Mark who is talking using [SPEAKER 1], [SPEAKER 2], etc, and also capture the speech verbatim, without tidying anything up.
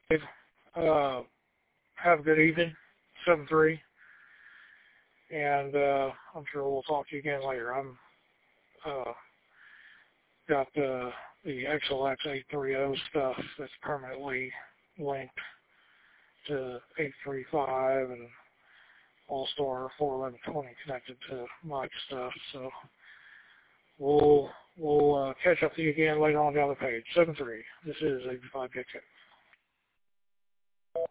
[SPEAKER 1] Uh, have a good evening, seven three, and uh, I'm sure we'll talk to you again later. I'm uh, got uh, the X L X eight thirty stuff that's permanently linked to eight thirty-five and All-Star four eleven twenty connected to my stuff. So we'll we'll uh, catch up with you again later on down the page. seven three. This is eighty-five K K.